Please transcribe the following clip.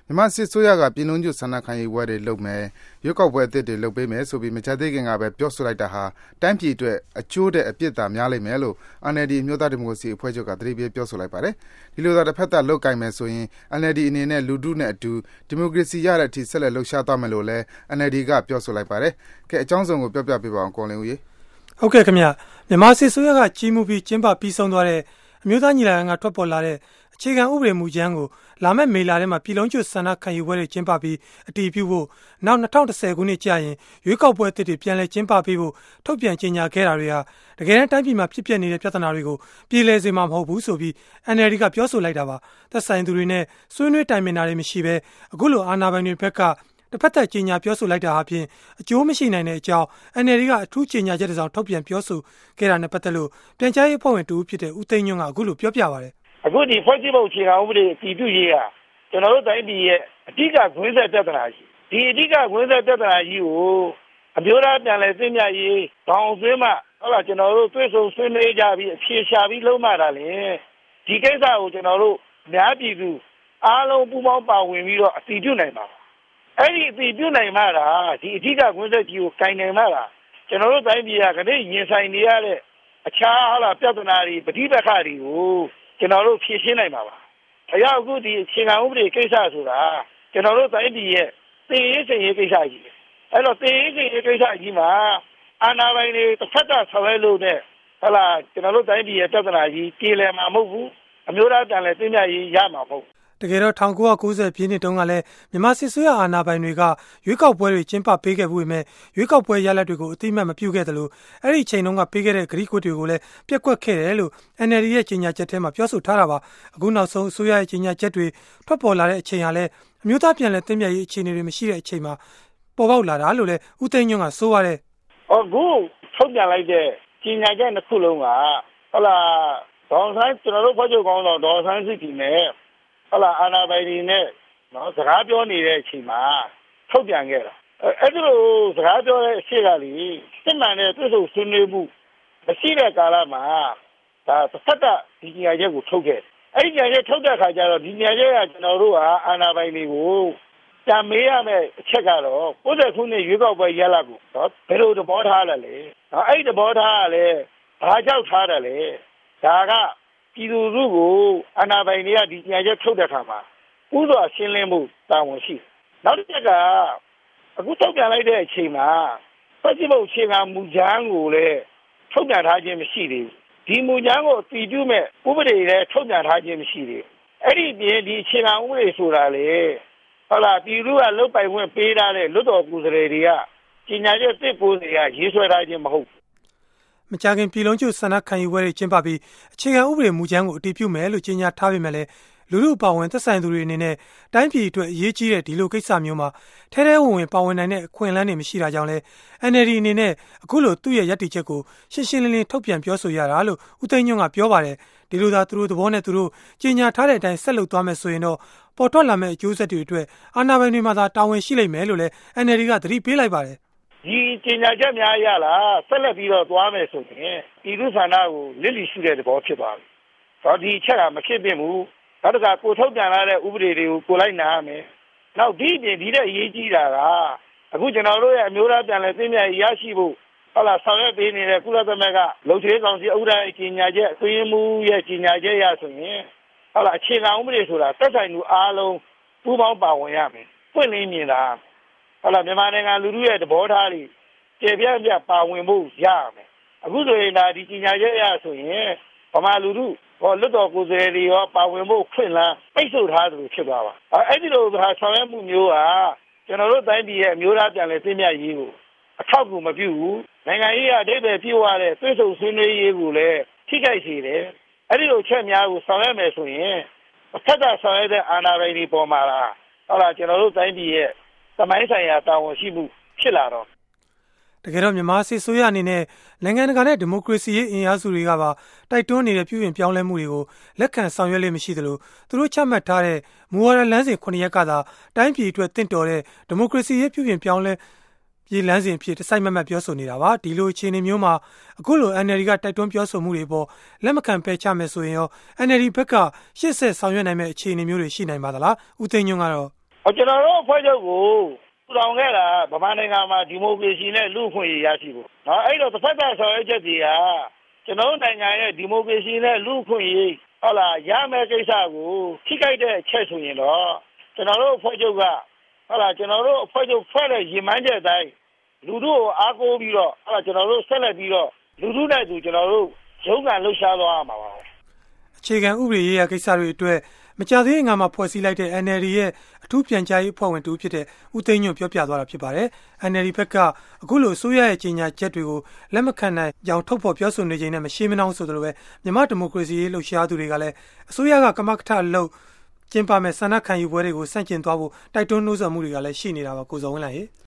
မြန်မာစစ်ဆိုးရကပြည်လုံးကျွတ်ဆန္ဒခံယူပွဲတွေလုပ်မယ်ရွေးကောက်ပွဲအသစ်တွေလုပ်ပေးမယ်ဆိုပြီးမကြသေးခင်ကပဲပြောဆိုလိုက်တာဟာတိုင်းပြည်အတွက်အကျိုးတဲ့အပြစ်သာများလိမ့်မယ်လို့ NLD အမျိုးသားဒီမိုကရေစီအဖွဲ့ချုပ်ကသတိပေးပြောဆိုလိုက်ပါတယ်ဒီလိုသာတစ်ဖက်သက်လုပ်ကိုင်မယ်ဆိုရင် NLD အနေနဲ့လူထုနဲ့အတူဒီမိုကရေစီရတဲ့အထိဆက်လက်လှုပ်ရှားသွားမယ်လို့လည်း NLD ကပြောဆိုလိုက်ပါတယ်ကဲအကြောင်းစုံကိုပြောပြပေးပါအောင်ကိုလင်းဦးရေဟုတ်ကဲ့ခင်ဗျမြန်မာစစ်ဆိုးရကကြီးမှုပြီးကျင်းပပြီးဆုံးသွားတဲ့အမျိုးသားညီလာခံကထွက်ပေါ်လာတဲ့အခြေခံဥပဒေမူကြမ်းကိုလာမယ့်မေလထဲမှာပြည်လုံးကျွတ်ဆန္ဒခံယူပွဲတွေကျင်းပပြီးအတည်ပြုဖို့နောက်2010ခုနှစ်ကြာရင်ရွေးကောက်ပွဲအသစ်တွေပြန်လည်ကျင်းပပေးဖို့ထုတ်ပြန်ကြေညာခဲ့တာတွေဟာတကယ်တမ်းတိုင်းပြည်မှာဖြစ်ပျက်နေတဲ့ပြဿနာတွေကိုပြည်လည်စေမှာမဟုတ်ဘူးဆိုပြီး NLD ကပြောဆိုလိုက်တာပါသက်ဆိုင်သူတွေနဲ့ဆွေးနွေးတိုင်ပင်တာတွေမရှိဘဲအခုလိုအာဏာပိုင်တွေဘက်ကတစ်ဖက်သက်ကြေညာပြောဆိုလိုက်တာဟာဖြင့်အကျိုးမရှိနိုင်တဲ့အကြောင်း NLD ကအထူးကြေညာချက်တစ်စောင်ထုတ်ပြန်ပြောဆိုခဲ့တာနဲ့ပတ်သက်လို့ပြန်ကြားရေးအဖွဲ့ဝင်တူဖြစ်တဲ့ဦးသိန်းညွန့်ကအခုလိုပြောပြပါတယ်အခုဒီဖွဲ့စည်းပုံအခြေခံဥပဒေအတည်ပြုရေးကကျွန်တော်တို့တိုင်းပြည်ရဲ့အဓိကခွင့်ဆက်ပြဿနာကြီးဒီအဓိကခွင့်ဆက်ပြဿနာကြီးကိုအမျိုးသားပြန်လည်သိမြတ်ရေးဘောင်သွင်းမှဟုတ်လားကျွန်တော်တို့တွေ့ဆုံဆွေးနွေးကြပြီးအဖြေရှာပြီးလုံးမှတာလေဒီကိစ္စကိုကျွန်တော်တို့အများပြည်သူအားလုံးပူးပေါင်းပါဝင်ပြီးတော့အတည်ပြုနိုင်ပါအဲ့ဒီအတည်ပြုနိုင်မှတာဒီအဓိကခွင့်ဆက်ကြီးကိုကင်နိုင်မှတာကျွန်တော်တို့တိုင်းပြည်ကခဏရင်ဆိုင်နေရတဲ့အခြားဟုတ်လားပြဿနာတွေပဋိပက္ခတွေကိုကျွန်တော်တို့ဖြေရှင်းနိုင်ပါပါအရာအခုဒီအခြေခံဥပဒေကိစ္စဆိုတာကျွန်တော်တို့တိုင်းပြည်ရဲ့သိရေးစိတ်ရေးကိစ္စကြီးအဲ့တော့သိရေးစိတ်ရေးကိစ္စကြီးမှာအာဏာပိုင်တွေတစ်ဖက်သက်ဆွဲလို့နဲ့ဟလာကျွန်တော်တို့တိုင်းပြည်ရဲ့ပြဿနာကြီးပြည်လည်မှာမဟုတ်ဘူးအမျိုးသားတန်လည်းသိမြရေးရမှာမဟုတ်တကယ်တော့1990ပြည့်နှစ်တုန်းကလည်းမြန်မာစစ်ဆွေးအာဏာပိုင်တွေကရွေးကောက်ပွဲတွေကျင်းပပေးခဲ့ပြီးပေမဲ့ရွေးကောက်ပွဲရလဒ်တွေကိုအတိအမှတ်မပြုခဲ့သလိုအဲ့ဒီချိန်တုန်းကပေးခဲ့တဲ့ဂရိကွက်တွေကိုလည်းပြက်ကွက်ခဲ့တယ်လို့ NLD ရဲ့ကြေညာချက်ထဲမှာပြောဆိုထားတာပါအခုနောက်ဆုံးအစိုးရရဲ့ကြေညာချက်တွေထွက်ပေါ်လာတဲ့အချိန်ဟာလည်းအမျိုးသားပြန်လည်သင့်မြတ်ရေးအခြေအနေတွေမရှိတဲ့အချိန်မှာပေါ်ပေါက်လာတာလို့လည်းဦးသိန်းညွန့်ကဆိုပါတယ်အခုထုတ်ပြန်လိုက်တဲ့ကြေညာချက်တစ်ခုလုံးကဟုတ်လားဒေါ်ဆိုင်ကျွန်တော်တို့ဖွဲ့ချုပ်ကောင်းတော့ဒေါ်ဆိုင်စစ်တီနဲ့ဟုတ်လားအာဏာပိုင်တွေနဲ့နော်စကားပြောနေတဲ့အချိန်မှာထုတ်ပြန်ခဲ့တာအဲ့ဒီလိုစကားပြောတဲ့အချိန်ကလေစစ်မှန်တဲ့သူ့ဆိုဆွေးနွေးမှုမရှိတဲ့ကာလမှာဒါတစ်ဖက်ကဒီညချက်ကိုထုတ်ခဲ့အဲ့ဒီညချက်ထုတ်တဲ့အခါကျတော့ဒီညချက်ကကျွန်တော်တို့ဟာအာဏာပိုင်တွေကိုတံမေးရမယ့်အချက်ကတော့90ခုနှစ်ရွေးကောက်ပွဲရလဒ်ကိုနော်ဘယ်လိုသဘောထားလဲလေနော်အဲ့ဒီသဘောထားကလည်းဘာကြောက်ထားတယ်လေဒါကပြည်သူလူကိုအာဏာပိုင်တွေကဒီညချက်ထုတ်တဲ့အခါမှာဥစွာရှင်းလင်းမှုတာဝန်ရှိနောက်တစ်ချက်ကအခုထုတ်ပြန်လိုက်တဲ့အချိန်မှာဖွဲ့စည်းပုံအခြေခံမူကြမ်းကိုလည်းထုတ်ပြန်ထားခြင်းမရှိသေးဘူးဒီမူကြမ်းကိုအတည်ပြုမဲ့ဥပဒေလည်းထုတ်ပြန်ထားခြင်းမရှိသေးဘူးအဲ့ဒီပြင်ဒီအခြေခံဥပဒေဆိုတာလေဟုတ်လားပြည်သူကလုတ်ပိုင်ခွင့်ပေးထားတဲ့လွတ်တော်ကိုယ်စားလှယ်တွေကကြီးညာချက်တစ်ကိုယ်တွေကရေးဆွဲထားခြင်းမဟုတ်မကြခင်ပြည်လုံးကျွတ်ဆန္ဒခံယူပွဲတွေကျင်းပပြီးအခြေခံဥပဒေမူကြမ်းကိုအတည်ပြုမယ်လို့ကြေညာထားပေမဲ့လည်းလူထုပါဝင်သက်ဆိုင်သူတွေအနေနဲ့တိုင်းပြည်အတွက်အရေးကြီးတဲ့ဒီလိုကိစ္စမျိုးမှာထဲထဲဝင်ဝင်ပါဝင်နိုင်တဲ့အခွင့်အလမ်းတွေမရှိတာကြောင့်လဲ NLD အနေနဲ့အခုလိုသူ့ရဲ့ရည်တည်ချက်ကိုရှင်းရှင်းလင်းလင်းထုတ်ပြန်ပြောဆိုရတာလို့ဦးသိန်းညွန့်ကပြောပါတယ်ဒီလိုသာသူတို့သဘောနဲ့သူတို့ကြေညာထားတဲ့အတိုင်းဆက်လုပ်သွားမယ်ဆိုရင်တော့ပေါ်ထွက်လာမယ့်အကျိုးဆက်တွေအတွက်အာဏာပိုင်တွေမှာသာတာဝန်ရှိလိမ့်မယ်လို့လဲ NLD ကသတိပေးလိုက်ပါတယ်ဒီကြေညာချက်များရလားဆက်လက်ပြီးတော့သွားမယ်ဆိုရင်ပြည်သူ့ဆန္ဒကိုလစ်လျရှုတဲ့သဘောဖြစ်သွားပြီ။ဟောဒီချက်ကမဖြစ်သင့်ဘူး။နောက်တစ်ခါကိုထုတ်ပြန်လာတဲ့ဥပဒေတွေကိုကိုလိုက်နာရမယ်။နောက်ဒီပြင်ဒီတဲ့အရေးကြီးတာကအခုကျွန်တော်တို့ရဲ့အမျိုးသားပြန်လည်သိမြတ်ရရှိဖို့ဟုတ်လားဆောင်ရွက်ပေးနေတဲ့ကုလသမဂ္ဂလုံခြုံရေးကောင်စီဥပဒေကြေညာချက်အတွင်းမူရဲ့ကြေညာချက်ရဆိုရင်ဟုတ်လားအခြေခံဥပဒေဆိုတာသက်ဆိုင်သူအားလုံးပူးပေါင်းပါဝင်ရမယ်။ပွင့်လင်းမြင်တာဟုတ်လားမြန်မာနိုင်ငံလူထုရဲ့သဘောထားတွေကျေပြန့်ပြပါဝင်ဖို့ရရမယ်အခုဆိုရင်ဒါဒီကြီးညာချက်ရဆိုရင်ဗမာလူထုဟောလွတ်တော်ကိုယ်စားလှယ်တွေရောပါဝင်ဖို့ခွင့်လန်းပိတ်ဆို့ထားသလိုဖြစ်သွားပါအဲ့ဒီလိုဟာဆောင်ရွက်မှုမျိုးကကျွန်တော်တို့တိုင်းပြည်ရဲ့အမျိုးသားပြန်လည်သိမြတ်ရေးကိုအထောက်အကူမပြုဘူးနိုင်ငံရေးအဓိပ္ပာယ်ပြည့်ဝတဲ့သွေးဆုံဆွေးနွေးရေးကိုလည်းထိခိုက်စေတယ်အဲ့ဒီလိုချက်များကိုဆောင်ရွက်မယ်ဆိုရင်အထက်သာဆောင်ရွက်တဲ့အာဏာပိုင်တွေပေါ်မှာလားဟုတ်လားကျွန်တော်တို့တိုင်းပြည်ရဲ့သမိုင်းဆိုင်ရာတာဝန်ရှိမှုဖြစ်လာတော့တကယ်တော့မြန်မာစစ်ဆိုးရအနေနဲ့နိုင်ငံတကာနဲ့ဒီမိုကရေစီရေးအင်အားစုတွေကပါတိုက်တွန်းနေတဲ့ပြုပြင်ပြောင်းလဲမှုတွေကိုလက်ခံဆောင်ရွက်လို့မရှိသလိုသူတို့ချမှတ်ထားတဲ့မူဝါဒလမ်းစဉ်9ရက်ကသာတိုင်းပြည်အတွက်တင့်တော်တဲ့ဒီမိုကရေစီရေးပြုပြင်ပြောင်းလဲပြည်လမ်းစဉ်ဖြစ်တစိုက်မတ်မတ်ပြောဆိုနေတာပါဒီလိုအခြေအနေမျိုးမှာအခုလို NLD ကတိုက်တွန်းပြောဆိုမှုတွေပေါ်လက်မခံပယ်ချမယ်ဆိုရင်ရော NLD ဘက်ကရှေ့ဆက်ဆောင်ရွက်နိုင်မယ့်အခြေအနေမျိုးတွေရှိနိုင်ပါသလားဦးသိန်းညွန့်ကတော့ကျွန်တော်တို့ဖွဲ့ချုပ်ကိုထူထောင်ခဲ့တာဗမာနိုင်ငံမှာဒီမိုကရေစီနဲ့လူ့အခွင့်အရေးရရှိဖို့နော်အဲ့တော့တစ်ဖက်သက်ဆောင်ရွက်ချက်တွေကကျွန်တော်နိုင်ငံရဲ့ဒီမိုကရေစီနဲ့လူ့အခွင့်အရေးဟုတ်လားရမယ့်ကိစ္စကိုထိခိုက်တဲ့အချက်ဆိုရင်တော့ကျွန်တော်တို့ဖွဲ့ချုပ်ကဟုတ်လားကျွန်တော်တို့အဖွဲ့ချုပ်ဖွဲ့တဲ့ရည်မှန်းချက်အတိုင်းလူတို့ကိုအားကိုးပြီးတော့ဟုတ်လားကျွန်တော်တို့ဆက်လက်ပြီးတော့လူတို့နဲ့သူကျွန်တော်တို့ရုန်းကန်လှုပ်ရှားသွားရမှာပါအခြေခံဥပဒေရေးရာကိစ္စတွေအတွက်မကြသေးခင်ကမှဖွဲ့စည်းလိုက်တဲ့ NLD ရဲ့အထူးပြန်ကြားရေးအဖွဲ့ဝင်တူဖြစ်တဲ့ဦးသိန်းညွန့်ပြောပြသွားတာဖြစ်ပါတယ်။ NLD ဘက်ကအခုလိုအစိုးရရဲ့ကြေညာချက်တွေကိုလက်မခံနိုင်ကြောင်းထုတ်ဖော်ပြောဆိုနေချိန်နဲ့မရှိမနှောင်းဆိုသလိုပဲမြန်မာဒီမိုကရေစီရေးလှုပ်ရှားသူတွေကလည်းအစိုးရကကမကထလုပ်ကျင်းပမဲ့ဆန္ဒခံယူပွဲတွေကိုစန့်ကျင်သွားဖို့တိုက်တွန်းနှိုးဆော်မှုတွေကလည်းရှိနေတာပါကိုဇော်ဝင်းလှိုင်